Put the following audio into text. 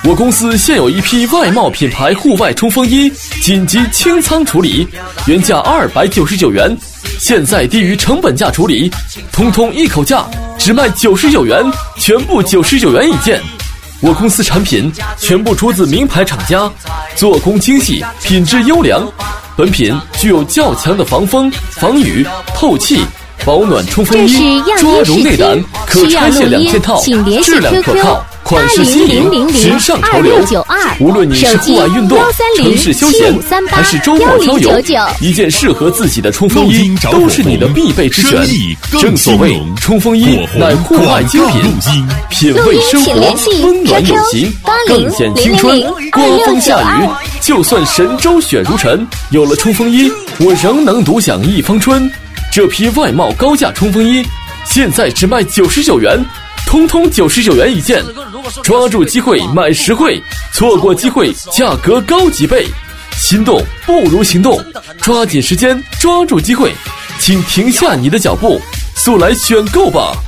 我公司现有一批外贸品牌户外冲锋衣紧急清仓处理，原价299元，现在低于成本价处理，通通一口价只卖99元，全部99元一件。我公司产品全部出自名牌厂家，做工精细，品质优良。本品具有较强的防风、防雨、透气、保暖冲锋衣，抓绒内胆，可拆卸2件套，质量可靠，款式新颖，时尚潮流。无论你是户外运动、城市休闲，还是周末郊游，一件适合自己的冲锋衣都是你的必备之选。正所谓，冲锋衣乃户外精品，品味生活，温暖有型，更显青春。刮风下雨，就算神州雪如尘，有了冲锋衣，我仍能独享一方春。这批外贸高价冲锋衣，现在只卖99元，通通99元一件。抓住机会买实惠，错过机会价格高几倍。心动不如行动，抓紧时间抓住机会，请停下你的脚步，速来选购吧。